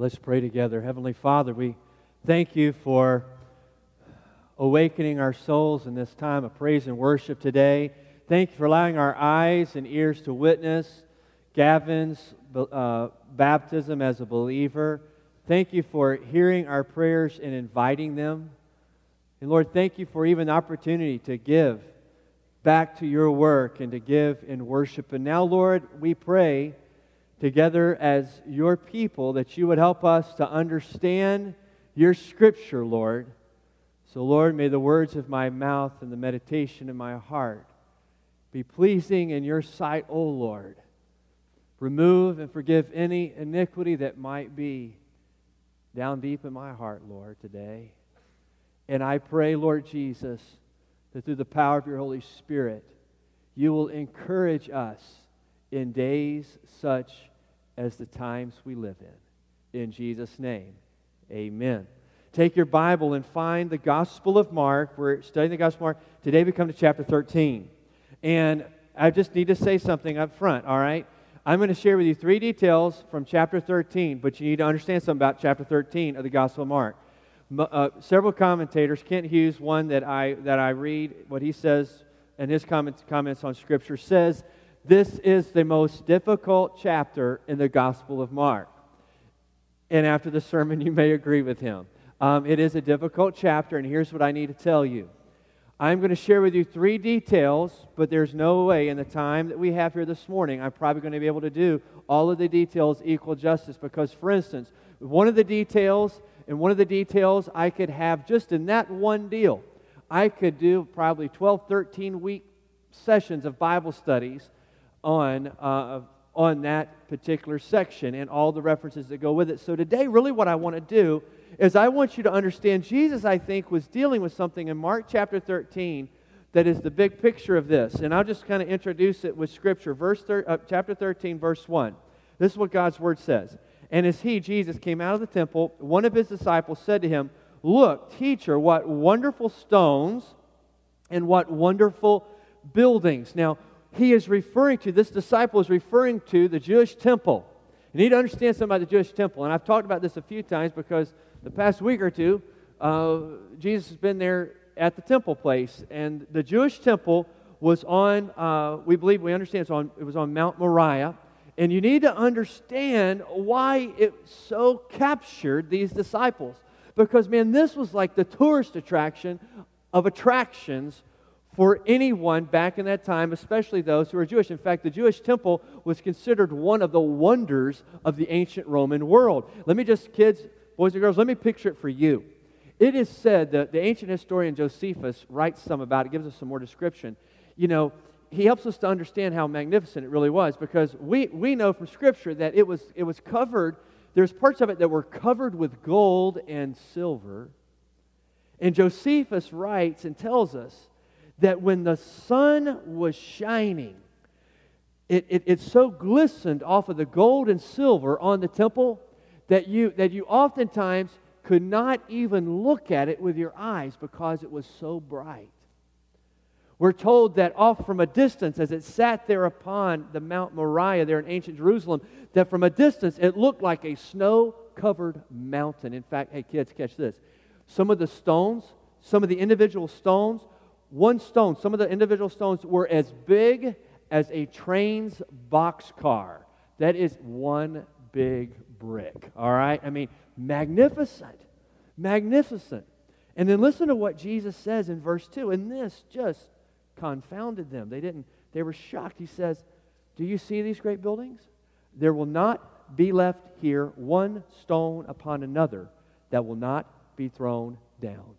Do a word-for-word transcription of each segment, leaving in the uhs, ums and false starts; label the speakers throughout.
Speaker 1: Let's pray together. Heavenly Father, we thank you for awakening our souls in this time of praise and worship today. Thank you for allowing our eyes and ears to witness Gavin's uh, baptism as a believer. Thank you for hearing our prayers and inviting them. And Lord, thank you for even the opportunity to give back to your work and to give in worship. And now, Lord, we pray together as your people that you would help us to understand your Scripture, Lord. So, Lord, may the words of my mouth and the meditation of my heart be pleasing in your sight, O Lord. Remove and forgive any iniquity that might be down deep in my heart, Lord, today. And I pray, Lord Jesus, that through the power of your Holy Spirit, you will encourage us in days such as the times we live in. In Jesus' name, amen. Take your Bible and find the Gospel of Mark. We're studying the Gospel of Mark. Today we come to chapter thirteen. And I just need to say something up front, all right? I'm going to share with you three details from chapter thirteen, but you need to understand something about chapter thirteen of the Gospel of Mark. Uh, several commentators, Kent Hughes, one that I that I read, what he says in his comments, comments on Scripture, says this is the most difficult chapter in the Gospel of Mark. And after the sermon, you may agree with him. Um, it is a difficult chapter, and here's what I need to tell you. I'm going to share with you three details, but there's no way in the time that we have here this morning, I'm probably going to be able to do all of the details equal justice, because, for instance, one of the details, and one of the details I could have just in that one deal, I could do probably twelve, thirteen week sessions of Bible studies on uh, on that particular section and all the references that go with it. So today, really what I want to do is I want you to understand Jesus, I think, was dealing with something in Mark chapter thirteen that is the big picture of this. And I'll just kind of introduce it with Scripture. Verse thir- uh, chapter thirteen, verse one. This is what God's Word says. And as he, Jesus, came out of the temple, one of his disciples said to him, "Look, teacher, what wonderful stones and what wonderful buildings." Now, he is referring to, this disciple is referring to the Jewish temple. You need to understand something about the Jewish temple. And I've talked about this a few times because the past week or two, uh, Jesus has been there at the temple place. And the Jewish temple was on, uh, we believe, we understand it's on, it was on Mount Moriah. And you need to understand why it so captured these disciples. Because, man, this was like the tourist attraction of attractions for anyone back in that time, especially those who were Jewish. In fact, the Jewish temple was considered one of the wonders of the ancient Roman world. Let me just, kids, boys and girls, let me picture it for you. It is said that the ancient historian Josephus writes some about it, gives us some more description. You know, he helps us to understand how magnificent it really was, because we, we know from Scripture that it was, it was covered, there's parts of it that were covered with gold and silver. And Josephus writes and tells us that when the sun was shining, it, it, it so glistened off of the gold and silver on the temple that you, that you oftentimes could not even look at it with your eyes because it was so bright. We're told that off from a distance, as it sat there upon the Mount Moriah there in ancient Jerusalem, that from a distance it looked like a snow-covered mountain. In fact, hey kids, catch this. Some of the stones, some of the individual stones, one stone, some of the individual stones were as big as a train's boxcar. That is one big brick, all right? I mean, magnificent, magnificent. And then listen to what Jesus says in verse two, and this just confounded them. They didn't, they were shocked. He says, "Do you see these great buildings? There will not be left here one stone upon another that will not be thrown down."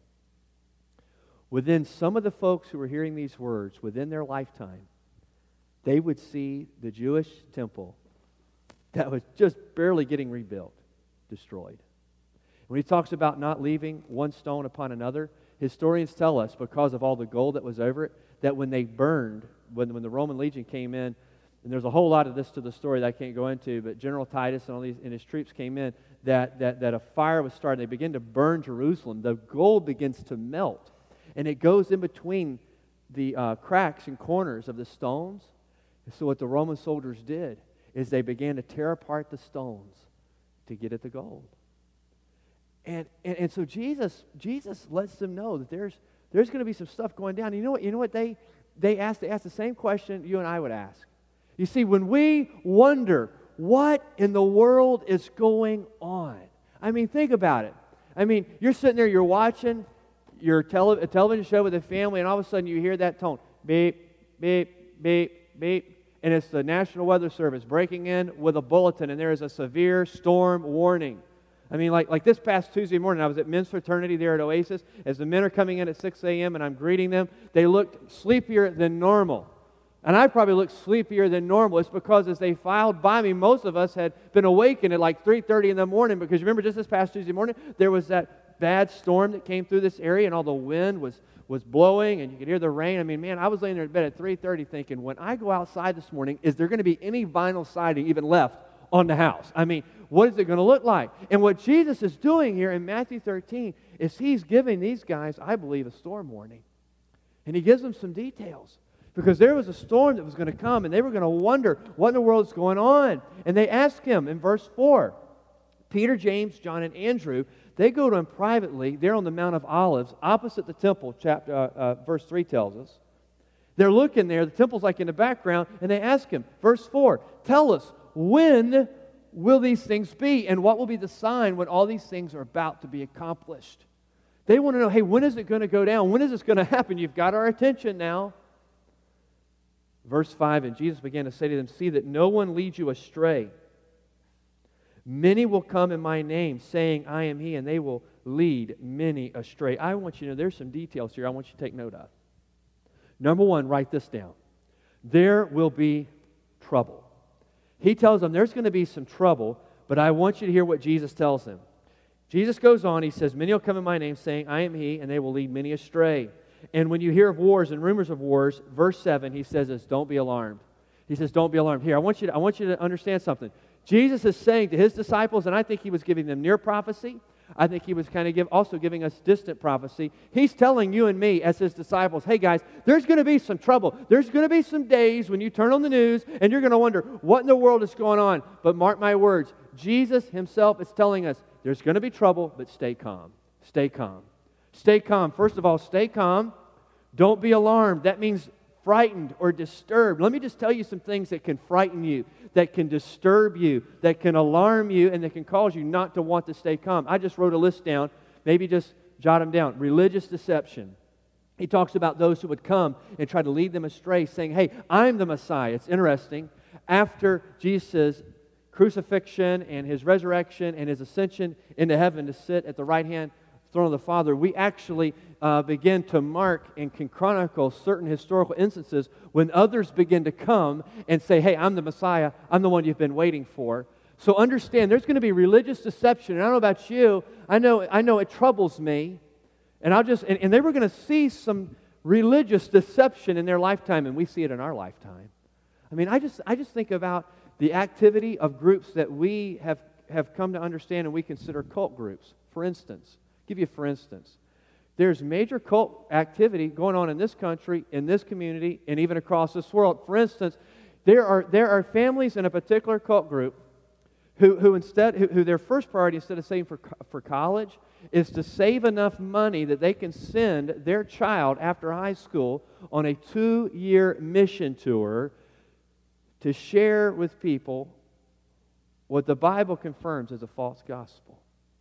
Speaker 1: Within some of the folks who were hearing these words, within their lifetime, they would see the Jewish temple that was just barely getting rebuilt, destroyed. When he talks about not leaving one stone upon another, historians tell us, because of all the gold that was over it, that when they burned, when, when the Roman legion came in, and there's a whole lot of this to the story that I can't go into, but General Titus and all these and his troops came in, that, that, that a fire was started. They began to burn Jerusalem. The gold begins to melt. And it goes in between the uh, cracks and corners of the stones. And so what the Roman soldiers did is they began to tear apart the stones to get at the gold. And, and and so Jesus Jesus lets them know that there's there's going to be some stuff going down. You know what? You know what they they asked? They asked the same question you and I would ask. You see, when we wonder what in the world is going on, I mean, think about it. I mean, you're sitting there, you're watching your tele, a television show with a family, and all of a sudden you hear that tone, beep, beep, beep, beep, and it's the National Weather Service breaking in with a bulletin, and there is a severe storm warning. I mean, like, like this past Tuesday morning, I was at men's fraternity there at Oasis. As the men are coming in at six a.m. and I'm greeting them, they looked sleepier than normal. And I probably looked sleepier than normal. It's because as they filed by me, most of us had been awakened at like three thirty in the morning, because you remember just this past Tuesday morning, there was that bad storm that came through this area, and all the wind was, was blowing, and you could hear the rain. I mean, man, I was laying there in bed at three thirty thinking, when I go outside this morning, is there going to be any vinyl siding even left on the house? I mean, what is it going to look like? And what Jesus is doing here in Matthew thirteen is He's giving these guys, I believe, a storm warning. And He gives them some details. Because there was a storm that was going to come, and they were going to wonder what in the world is going on. And they asked Him in verse four. Peter, James, John, and Andrew, they go to Him privately. They're on the Mount of Olives, opposite the temple, chapter, uh, uh, verse three tells us. They're looking there. The temple's like in the background, and they ask Him, verse four, tell us, when will these things be? And what will be the sign when all these things are about to be accomplished? They want to know, hey, when is it going to go down? When is this going to happen? You've got our attention now. Verse five, and Jesus began to say to them, see that no one leads you astray. Many will come in my name, saying, I am He, and they will lead many astray. I want you to know, there's some details here I want you to take note of. Number one, write this down. There will be trouble. He tells them there's going to be some trouble, but I want you to hear what Jesus tells them. Jesus goes on, He says, many will come in my name, saying, I am He, and they will lead many astray. And when you hear of wars and rumors of wars, verse seven, He says this, don't be alarmed. He says, don't be alarmed. Here, I want you to, I want you to understand something. Jesus is saying to His disciples, and I think He was giving them near prophecy. I think He was kind of give, also giving us distant prophecy. He's telling you and me as His disciples, hey guys, there's going to be some trouble. There's going to be some days when you turn on the news and you're going to wonder, what in the world is going on? But mark my words, Jesus Himself is telling us, there's going to be trouble, but stay calm. Stay calm. Stay calm. First of all, stay calm. Don't be alarmed. That means frightened or disturbed. Let me just tell you some things that can frighten you, that can disturb you, that can alarm you, and that can cause you not to want to stay calm. I just wrote a list down. Maybe just jot them down. Religious deception. He talks about those who would come and try to lead them astray, saying, hey, I'm the Messiah. It's interesting. After Jesus' crucifixion and His resurrection and His ascension into heaven to sit at the right hand throne of the Father, we actually uh, begin to mark and can chronicle certain historical instances when others begin to come and say, hey, I'm the Messiah, I'm the one you've been waiting for. So understand, there's going to be religious deception, and I don't know about you, I know I know it troubles me, and I'll just and, and they were going to see some religious deception in their lifetime, and we see it in our lifetime. I mean, I just I just think about the activity of groups that we have, have come to understand and we consider cult groups. For instance, give you for instance, there's major cult activity going on in this country, in this community, and even across this world. For instance, there are there are families in a particular cult group who who instead who, who their first priority, instead of saving for for college, is to save enough money that they can send their child after high school on a two-year mission tour to share with people what the Bible confirms as a false gospel.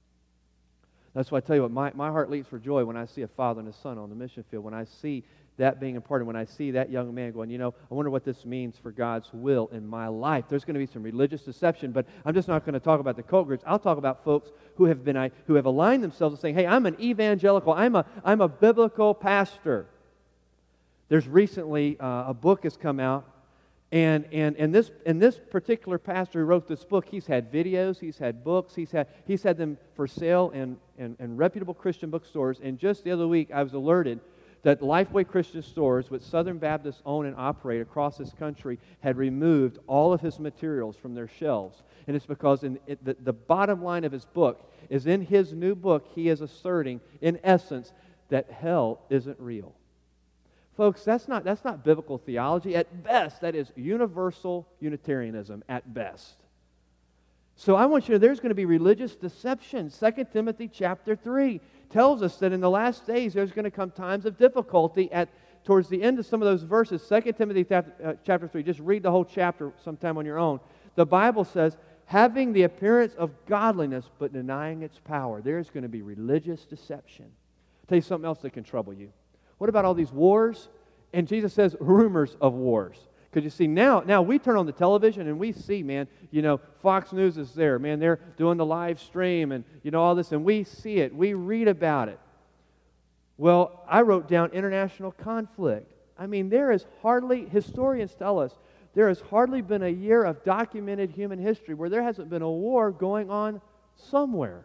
Speaker 1: That's why I tell you what, my, my heart leaps for joy when I see a father and a son on the mission field, when I see that being important, when I see that young man going, you know, I wonder what this means for God's will in my life. There's going to be some religious deception, but I'm just not going to talk about the cult groups. I'll talk about folks who have been who have aligned themselves and saying, hey, I'm an evangelical, I'm a I'm a biblical pastor. There's recently uh, a book has come out. And and and this and this particular pastor who wrote this book, he's had videos, he's had books, he's had he's had them for sale in, in, in reputable Christian bookstores. And just the other week, I was alerted that Lifeway Christian Stores, which Southern Baptists own and operate across this country, had removed all of his materials from their shelves. And it's because in it, the, the bottom line of his book is, in his new book, he is asserting, in essence, that hell isn't real. Folks, that's not, that's not biblical theology. At best, that is universal Unitarianism at best. So I want you to know there's going to be religious deception. Second Timothy chapter three tells us that in the last days there's going to come times of difficulty. At towards the end of some of those verses, Second Timothy chapter three, just read the whole chapter sometime on your own. The Bible says, having the appearance of godliness but denying its power. There's going to be religious deception. I'll tell you something else that can trouble you. What about all these wars? And Jesus says rumors of wars. Because you see, now now we turn on the television and we see, man, you know, Fox News is there. Man, they're doing the live stream and, you know, all this. And we see it. We read about it. Well, I wrote down international conflict. I mean, there is hardly, historians tell us, there has hardly been a year of documented human history where there hasn't been a war going on somewhere.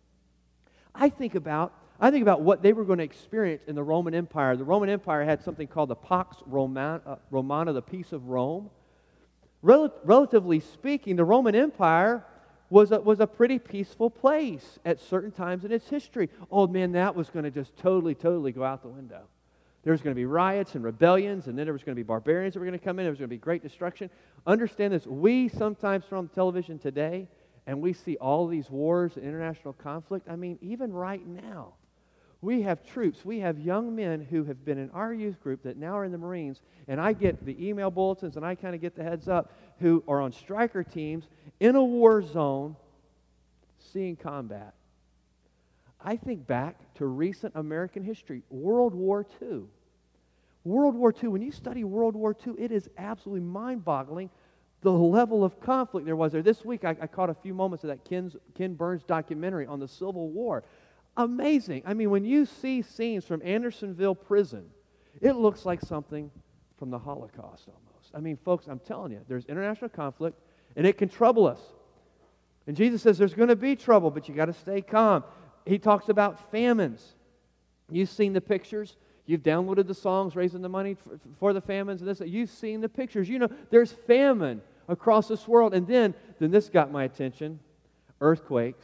Speaker 1: I think about I think about what they were going to experience in the Roman Empire. The Roman Empire had something called the Pax Romana, uh, Romana the Peace of Rome. Rel- relatively speaking, the Roman Empire was a, was a pretty peaceful place at certain times in its history. Oh man, that was going to just totally, totally go out the window. There was going to be riots and rebellions, and then there was going to be barbarians that were going to come in. There was going to be great destruction. Understand this. We sometimes turn on the television today, and we see all these wars and international conflict. I mean, even right now, we have troops, we have young men who have been in our youth group that now are in the Marines, and I get the email bulletins and I kind of get the heads up, who are on striker teams in a war zone seeing combat. I think back to recent American history, World War Two. World War Two, when you study World War Two, it is absolutely mind-boggling the level of conflict there was there. This week I, I caught a few moments of that Ken's, Ken Burns documentary on the Civil War. Amazing. I mean, when you see scenes from Andersonville prison, it looks like something from the Holocaust almost. I mean, folks, I'm telling you, there's international conflict, and it can trouble us. And Jesus says there's going to be trouble, but you got to stay calm. He talks about famines. You've seen the pictures. You've downloaded the songs raising the money for, for the famines and this. You've seen the pictures. You know, there's famine across this world. And then, then this got my attention. Earthquakes.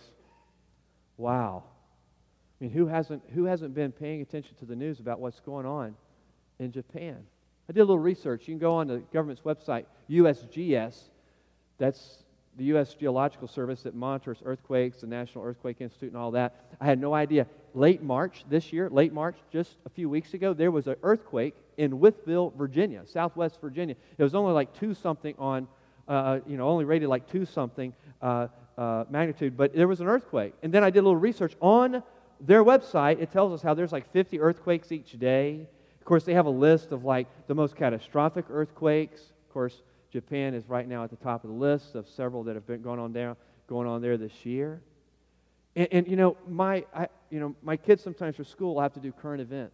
Speaker 1: Wow. I mean, who hasn't who hasn't been paying attention to the news about what's going on in Japan? I did a little research. You can go on the government's website, U S G S. That's the U S Geological Service that monitors earthquakes, the National Earthquake Institute and all that. I had no idea. Late March this year, late March, just a few weeks ago, there was an earthquake in Wytheville, Virginia, Southwest Virginia. It was only like two something on, uh, you know, only rated like two something uh, uh, magnitude, but there was an earthquake. And then I did a little research on their website. It tells us how there's like fifty earthquakes each day. Of course, they have a list of like the most catastrophic earthquakes. Of course, Japan is right now at the top of the list of several that have been going on there, going on there this year. And, and you know, my I, you know my kids sometimes for school will have to do current events.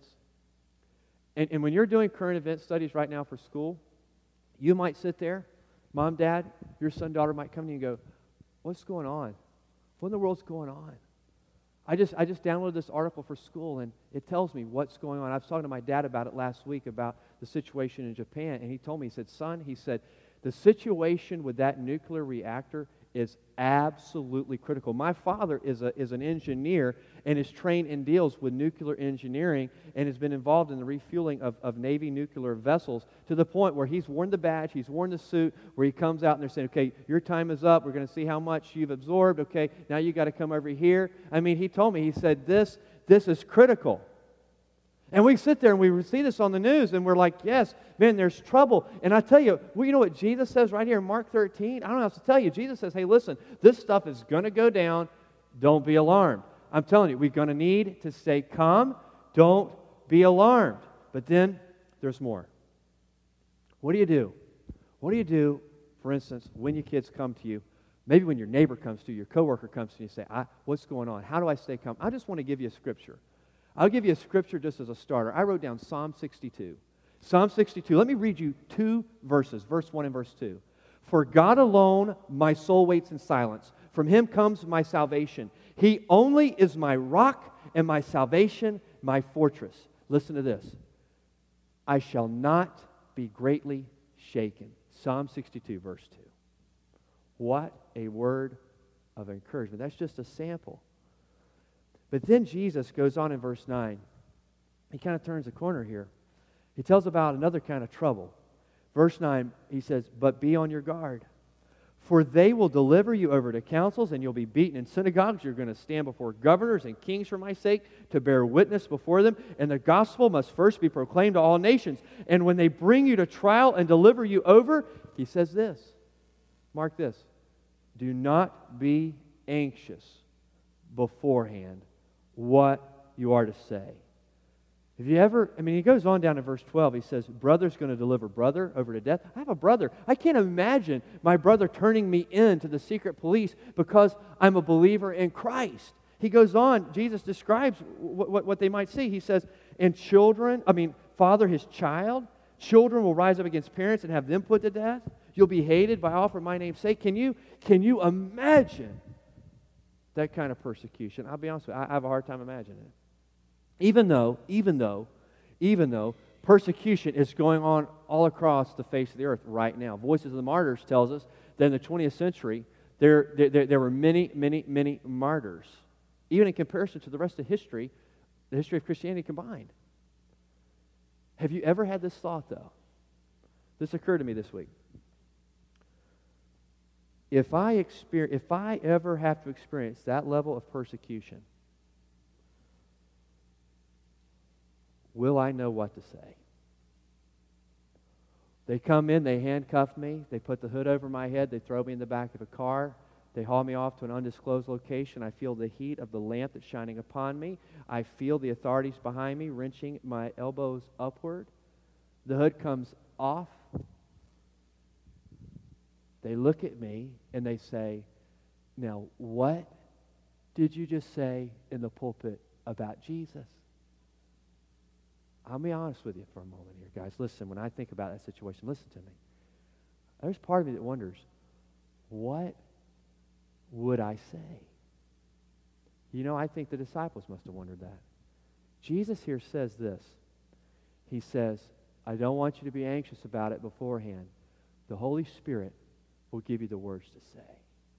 Speaker 1: And, and when you're doing current event studies right now for school, you might sit there, mom, dad, your son, daughter might come to you and go, "What's going on? What in the world's going on?" I just I just downloaded this article for school, and it tells me what's going on. I was talking to my dad about it last week about the situation in Japan, and he told me, he said, "Son," he said, "the situation with that nuclear reactor is absolutely critical." My father is a is an engineer and is trained and deals with nuclear engineering and has been involved in the refueling of, of Navy nuclear vessels to the point where he's worn the badge, he's worn the suit, where he comes out and they're saying, "Okay, your time is up. We're going to see how much you've absorbed. Okay, now you got to come over here." I mean, he told me, he said, this this is critical. And we sit there and we see this on the news and we're like, yes, man, there's trouble. And I tell you, well, you know what Jesus says right here in Mark thirteen? I don't have to tell you. Jesus says, hey, listen, this stuff is going to go down. Don't be alarmed. I'm telling you, we're going to need to stay calm. Don't be alarmed. But then there's more. What do you do? What do you do, for instance, when your kids come to you? Maybe when your neighbor comes to you, your coworker comes to you and say, I, what's going on? How do I stay calm? I just want to give you a scripture. I'll give you a scripture just as a starter. I wrote down Psalm sixty-two. Psalm sixty-two. Let me read you two verses, verse one and verse two. For God alone my soul waits in silence. From Him comes my salvation. He only is my rock and my salvation, my fortress. Listen to this. I shall not be greatly shaken. Psalm sixty-two, verse two. What a word of encouragement. That's just a sample. But then Jesus goes on in verse nine. He kind of turns the corner here. He tells about another kind of trouble. Verse nine, he says, but be on your guard. For they will deliver you over to councils, and you'll be beaten in synagogues. You're going to stand before governors and kings for my sake to bear witness before them. And the gospel must first be proclaimed to all nations. And when they bring you to trial and deliver you over, he says this. Mark this. Do not be anxious beforehand what you are to say. Have you ever, I mean, he goes on down to verse twelve. He says, brother's going to deliver brother over to death. I have a brother. I can't imagine my brother turning me in to the secret police because I'm a believer in Christ. He goes on, Jesus describes what, what, what they might see. He says, and children, I mean, father his child, children will rise up against parents and have them put to death. You'll be hated by all for my name's sake. Can you, can you imagine that kind of persecution? I'll be honest with you, I, I have a hard time imagining it. Even though, even though, even though persecution is going on all across the face of the earth right now. Voices of the Martyrs tells us that in the twentieth century, there, there, there were many, many, many martyrs. Even in comparison to the rest of history, the history of Christianity combined. Have you ever had this thought, though? This occurred to me this week. If I experience, if I ever have to experience that level of persecution, will I know what to say? They come in, they handcuff me, they put the hood over my head, they throw me in the back of a car, they haul me off to an undisclosed location. I feel the heat of the lamp that's shining upon me. I feel the authorities behind me wrenching my elbows upward. The hood comes off. They look at me and they say, now what did you just say in the pulpit about Jesus? I'll be honest with you for a moment here, guys. Listen, when I think about that situation, listen to me. There's part of me that wonders, what would I say? You know, I think the disciples must have wondered that. Jesus here says this. He says, I don't want you to be anxious about it beforehand. The Holy Spirit will give you the words to say.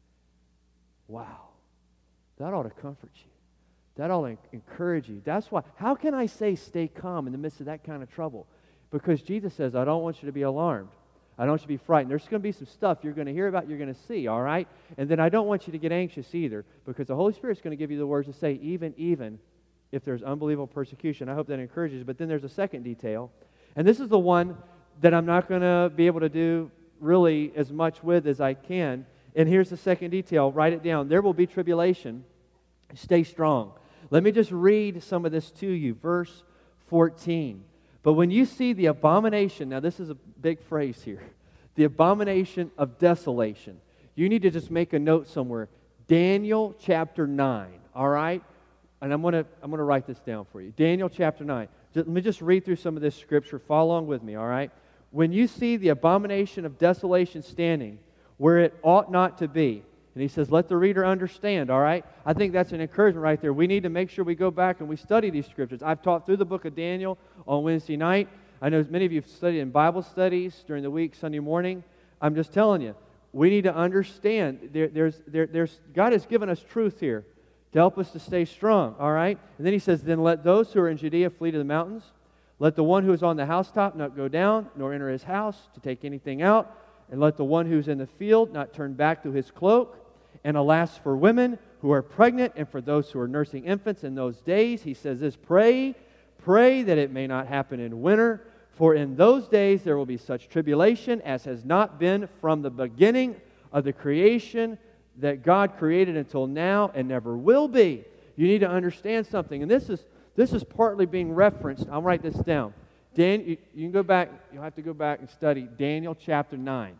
Speaker 1: Wow. That ought to comfort you. That ought to encourage you. That's why. How can I say stay calm in the midst of that kind of trouble? Because Jesus says, I don't want you to be alarmed. I don't want you to be frightened. There's going to be some stuff you're going to hear about, you're going to see, all right? And then I don't want you to get anxious either, because the Holy Spirit's going to give you the words to say, even, even if there's unbelievable persecution. I hope that encourages you. But then there's a second detail. And this is the one that I'm not going to be able to do really as much with as I can. And here's the second detail. Write it down. There will be tribulation. Stay strong. Let me just read some of this to you. Verse fourteen. But when you see the abomination, now this is a big phrase here, the abomination of desolation, you need to just make a note somewhere. Daniel chapter nine, all right? And I'm going to I'm going to write this down for you. Daniel chapter nine. Just, let me just read through some of this scripture. Follow along with me, all right? When you see the abomination of desolation standing where it ought not to be, and he says, let the reader understand, all right? I think that's an encouragement right there. We need to make sure we go back and we study these scriptures. I've taught through the book of Daniel on Wednesday night. I know many of you have studied in Bible studies during the week, Sunday morning. I'm just telling you, we need to understand. There, there's, there, there's, God has given us truth here to help us to stay strong, all right? And then he says, then let those who are in Judea flee to the mountains. Let the one who is on the housetop not go down, nor enter his house to take anything out. And let the one who's in the field not turn back to his cloak. And alas, for women who are pregnant and for those who are nursing infants in those days, he says this, pray, pray that it may not happen in winter, for in those days there will be such tribulation as has not been from the beginning of the creation that God created until now and never will be. You need to understand something, and this is this is partly being referenced. I'll write this down. Dan, you, you can go back, you'll have to go back and study Daniel chapter nine.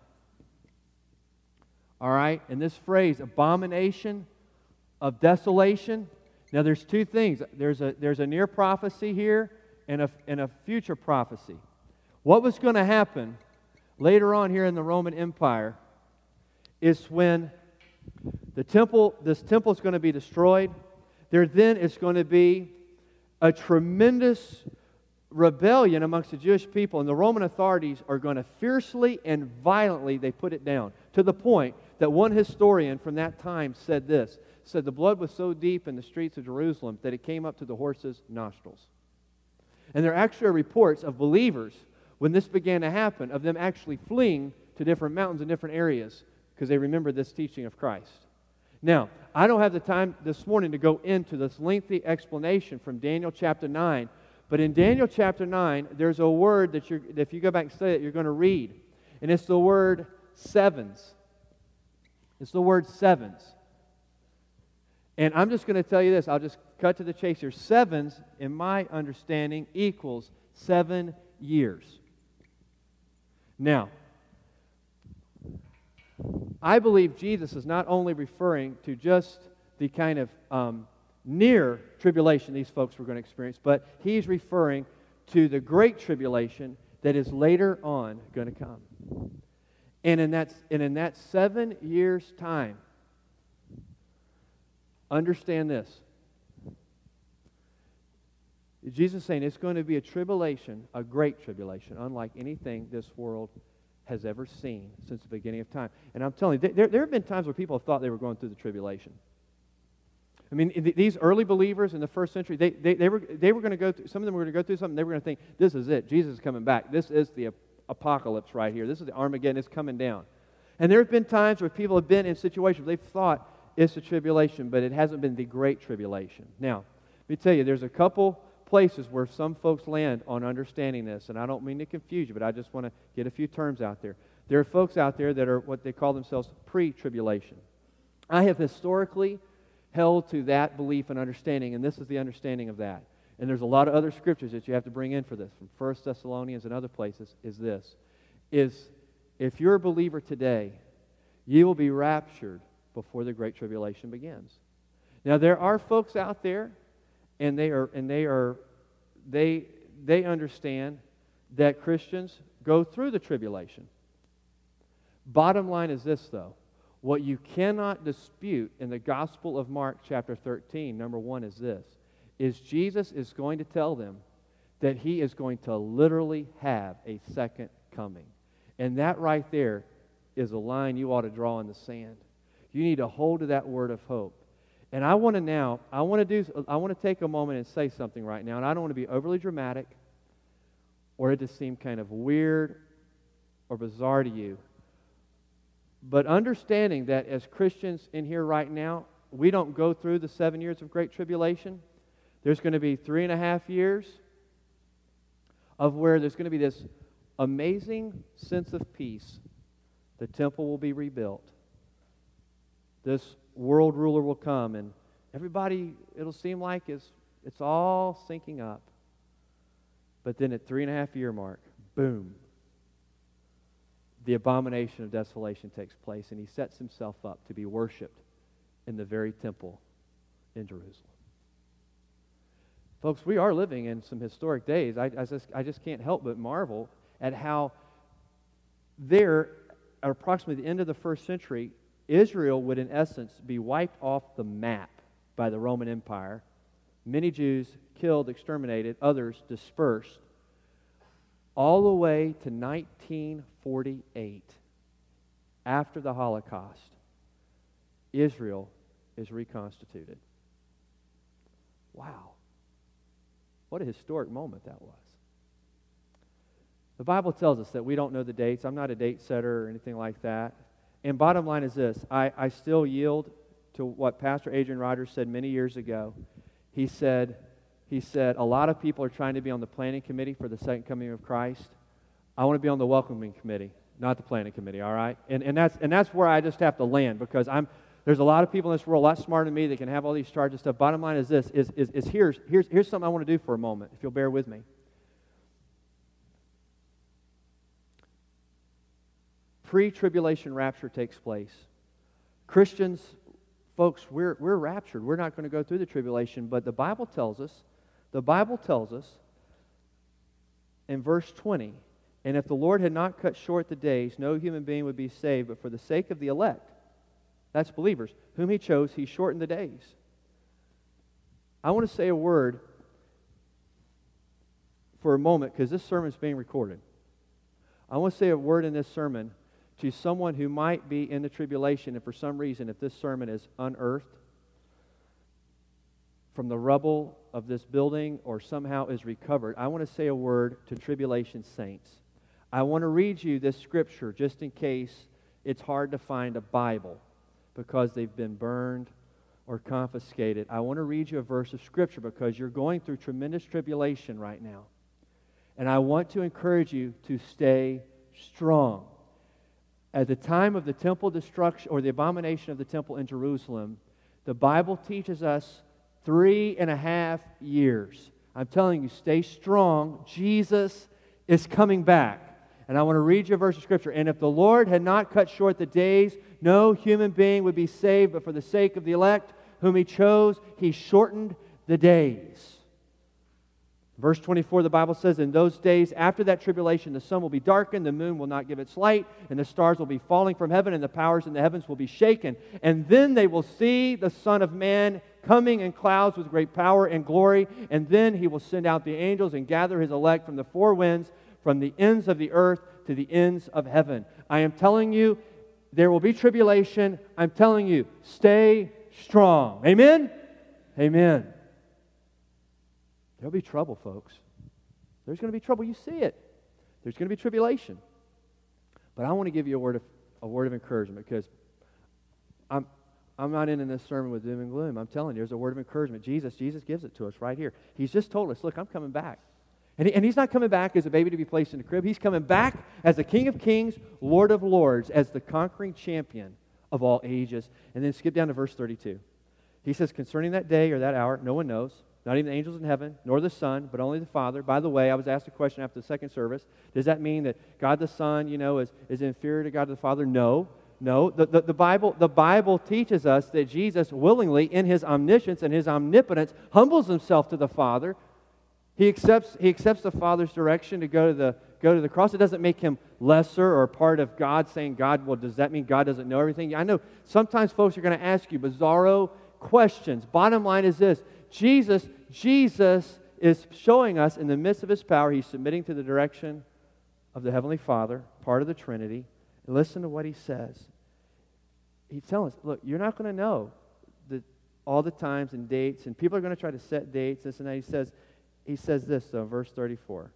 Speaker 1: All right, and this phrase, abomination of desolation. Now, there's two things. There's a there's a near prophecy here and a and a future prophecy. What was going to happen later on here in the Roman Empire is when the temple, this temple is going to be destroyed. There then is going to be a tremendous rebellion amongst the Jewish people, and the Roman authorities are going to fiercely and violently, they put it down, to the point that one historian from that time said this, said the blood was so deep in the streets of Jerusalem that it came up to the horses' nostrils. And there actually are reports of believers, when this began to happen, of them actually fleeing to different mountains and different areas, because they remember this teaching of Christ. Now, I don't have the time this morning to go into this lengthy explanation from Daniel chapter nine, but in Daniel chapter nine, there's a word that you're, if you go back and study it, you're going to read, and it's the word sevens. It's the word sevens. And I'm just going to tell you this. I'll just cut to the chase here. Sevens, in my understanding, equals seven years. Now, I believe Jesus is not only referring to just the kind of um, near tribulation these folks were going to experience, but He's referring to the great tribulation that is later on going to come. And in that, and in that seven years' time, understand this. Jesus is saying it's going to be a tribulation, a great tribulation, unlike anything this world has ever seen since the beginning of time. And I'm telling you, there, there have been times where people have thought they were going through the tribulation. I mean, these early believers in the first century, they, they, they were, they were going to go through, some of them were going to go through something, they were going to think, this is it, Jesus is coming back. This is the apocalypse right here. This is the Armageddon, it's coming down. And there have been times where people have been in situations where they've thought it's a tribulation, but it hasn't been the great tribulation. Now, let me tell you, there's a couple places where some folks land on understanding this, and I don't mean to confuse you, but I just want to get a few terms out there. There are folks out there that are what they call themselves pre-tribulation. I have historically held to that belief and understanding, and this is the understanding of that. And there's a lot of other scriptures that you have to bring in for this, from First Thessalonians and other places, is this, is if you're a believer today, you will be raptured before the Great Tribulation begins. Now, there are folks out there, and they are, and they are, they, they understand that Christians go through the tribulation. Bottom line is this, though. What you cannot dispute in the Gospel of Mark chapter thirteen, number one, is this, is Jesus is going to tell them that He is going to literally have a second coming. And that right there is a line you ought to draw in the sand. You need to hold to that word of hope. And I want to now, I want to do, I want to take a moment and say something right now, and I don't want to be overly dramatic or it to seem kind of weird or bizarre to you. But understanding that as Christians in here right now, we don't go through the seven years of great tribulation. There's going to be three and a half years of where there's going to be this amazing sense of peace. The temple will be rebuilt. This world ruler will come, and everybody, it'll seem like it's, it's all syncing up. But then at three and a half year mark, boom, the abomination of desolation takes place, and He sets Himself up to be worshipped in the very temple in Jerusalem. Folks, we are living in some historic days. I, I, just, I just can't help but marvel at how there, at approximately the end of the first century, Israel would in essence be wiped off the map by the Roman Empire. Many Jews killed, exterminated, others dispersed, all the way to nineteen forty-eight. After the Holocaust, Israel is reconstituted. Wow. What a historic moment that was. The Bible tells us that we don't know the dates. I'm not a date setter or anything like that. And bottom line is this. I, I still yield to what Pastor Adrian Rogers said many years ago. He said, he said, a lot of people are trying to be on the planning committee for the second coming of Christ. I want to be on the welcoming committee, not the planning committee, all right? And, and, that's, and that's where I just have to land, because I'm there's a lot of people in this world a lot smarter than me that can have all these charges and stuff. Bottom line is this, is, is, is here's, here's, here's something I want to do for a moment, if you'll bear with me. Pre-tribulation rapture takes place. Christians, folks, we're, we're raptured. We're not going to go through the tribulation, but the Bible tells us, the Bible tells us in verse twenty, and if the Lord had not cut short the days, no human being would be saved, but for the sake of the elect, that's believers, whom He chose, He shortened the days. I want to say a word for a moment, because this sermon is being recorded. I want to say a word in this sermon to someone who might be in the tribulation, and for some reason, if this sermon is unearthed from the rubble of this building or somehow is recovered, I want to say a word to tribulation saints. I want to read you this scripture just in case it's hard to find a Bible because they've been burned or confiscated. I want to read you a verse of Scripture because you're going through tremendous tribulation right now. And I want to encourage you to stay strong. At the time of the temple destruction or the abomination of the temple in Jerusalem, the Bible teaches us three and a half years. I'm telling you, stay strong. Jesus is coming back. And I want to read you a verse of Scripture. And if the Lord had not cut short the days, no human being would be saved, but for the sake of the elect whom He chose, He shortened the days. Verse twenty-four, the Bible says, in those days after that tribulation, the sun will be darkened, the moon will not give its light, and the stars will be falling from heaven, and the powers in the heavens will be shaken. And then they will see the Son of Man coming in clouds with great power and glory, and then He will send out the angels and gather His elect from the four winds, from the ends of the earth to the ends of heaven. I am telling you, there will be tribulation. I'm telling you, stay strong. Amen? Amen. There'll be trouble, folks. There's going to be trouble. You see it. There's going to be tribulation. But I want to give you a word of a word of encouragement because I'm I'm not in this sermon with doom and gloom. I'm telling you, there's a word of encouragement. Jesus, Jesus gives it to us right here. He's just told us, look, I'm coming back. And, he, and He's not coming back as a baby to be placed in the crib. He's coming back as the King of Kings, Lord of Lords, as the conquering champion of all ages. And then skip down to verse thirty-two. He says, concerning that day or that hour, no one knows. Not even the angels in heaven, nor the Son, but only the Father. By the way, I was asked a question after the second service. Does that mean that God the Son, you know, is, is inferior to God the Father? No. No. The, the, the, Bible, the Bible teaches us that Jesus willingly, in His omniscience and His omnipotence, humbles Himself to the Father. He accepts, he accepts the Father's direction to go to the go to the cross. It doesn't make Him lesser or part of God, saying, God, well, does that mean God doesn't know everything? I know sometimes folks are going to ask you bizarro questions. Bottom line is this. Jesus, Jesus is showing us in the midst of His power, He's submitting to the direction of the Heavenly Father, part of the Trinity. And listen to what He says. He's telling us, look, you're not going to know the, all the times and dates, and people are going to try to set dates, this and that. He says, he says this, though, verse thirty-four.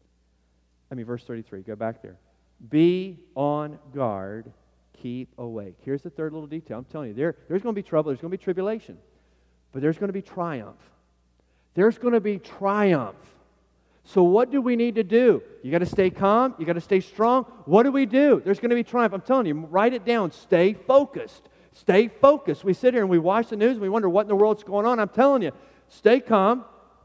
Speaker 1: I mean, verse thirty-three. Go back there. Be on guard, keep awake. Here's the third little detail. I'm telling you, there, there's going to be trouble, there's going to be tribulation. But there's going to be triumph. There's going to be triumph. So what do we need to do? You got to stay calm. You got to stay strong. What do we do? There's going to be triumph. I'm telling you, write it down. Stay focused. Stay focused. We sit here and we watch the news and we wonder what in the world's going on. I'm telling you, stay calm.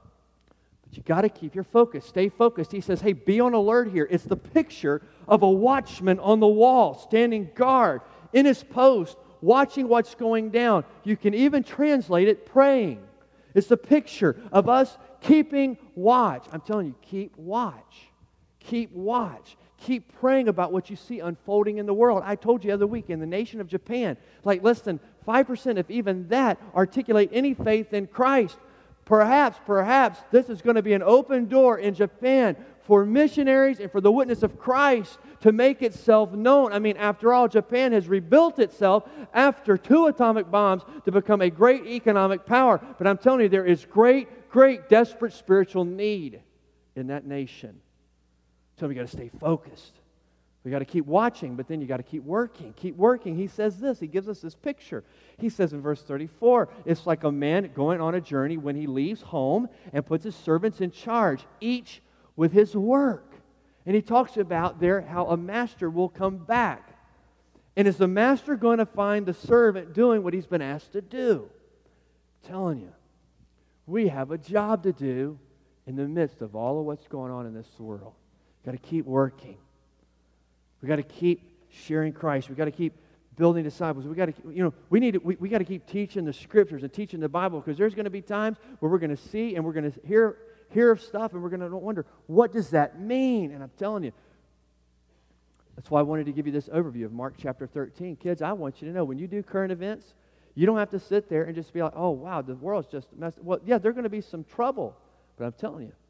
Speaker 1: But you got to keep your focus. Stay focused. He says, hey, be on alert here. It's the picture of a watchman on the wall, standing guard in his post, watching what's going down. You can even translate it praying. It's the picture of us keeping watch. I'm telling you, keep watch. Keep watch. Keep praying about what you see unfolding in the world. I told you the other week, in the nation of Japan, like less than five percent, if even that, articulate any faith in Christ. Perhaps, perhaps this is going to be an open door in Japan for missionaries and for the witness of Christ to make itself known. I mean, after all, Japan has rebuilt itself after two atomic bombs to become a great economic power. But I'm telling you, there is great, great, desperate spiritual need in that nation. So we got to stay focused. We got to keep watching, but then you got to keep working. Keep working. He says this. He gives us this picture. He says in verse thirty-four, it's like a man going on a journey when he leaves home and puts his servants in charge, each with his work. And he talks about there how a master will come back. And is the master going to find the servant doing what he's been asked to do? I'm telling you, we have a job to do in the midst of all of what's going on in this world. We've got to keep working. We've got to keep sharing Christ. We've got to keep building disciples. We got to, you know, we need to, we, we got to keep teaching the Scriptures and teaching the Bible, because there's going to be times where we're going to see and we're going to hear hear of stuff and we're going to wonder, what does that mean? And I'm telling you, that's why I wanted to give you this overview of Mark chapter thirteen. Kids, I want you to know, when you do current events, you don't have to sit there and just be like, oh, wow, the world's just messed up. Well, yeah, there's going to be some trouble, but I'm telling you,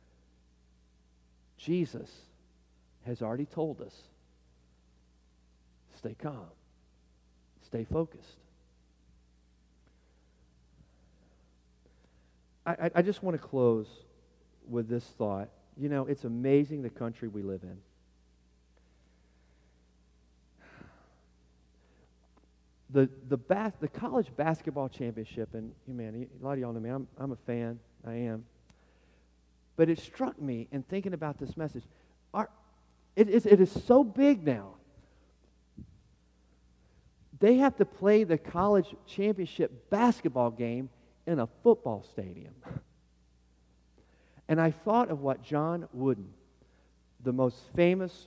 Speaker 1: Jesus has already told us, stay calm, stay focused. I, I, I just want to close with this thought. You know, it's amazing the country we live in. the the bas- the college basketball championship, and man, a lot of y'all know me. I'm I'm a fan. I am. But it struck me in thinking about this message. Our, it is it is so big now. They have to play the college championship basketball game in a football stadium. And I thought of what John Wooden, the most famous,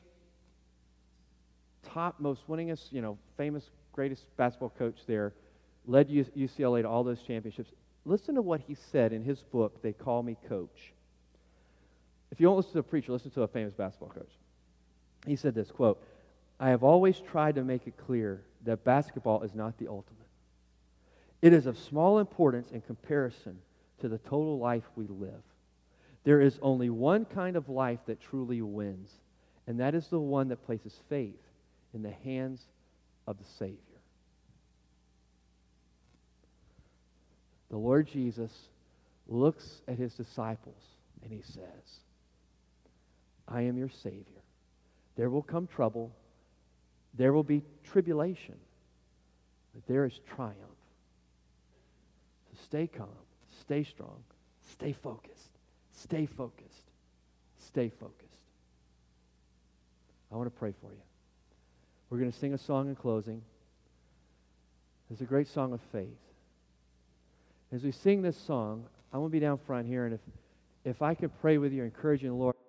Speaker 1: top, most winningest, you know, famous, greatest basketball coach there, led U C L A to all those championships. Listen to what he said in his book, They Call Me Coach. If you don't listen to a preacher, listen to a famous basketball coach. He said this, quote, "I have always tried to make it clear that basketball is not the ultimate. It is of small importance in comparison to the total life we live. There is only one kind of life that truly wins, and that is the one that places faith in the hands of the Savior." The Lord Jesus looks at his disciples and he says, "I am your Savior. There will come trouble. There will be tribulation. But there is triumph. So stay calm. Stay strong. Stay focused. Stay focused. Stay focused." I want to pray for you. We're going to sing a song in closing. It's a great song of faith. As we sing this song, I want to be down front here, and if, if I could pray with you, encourage you in the Lord.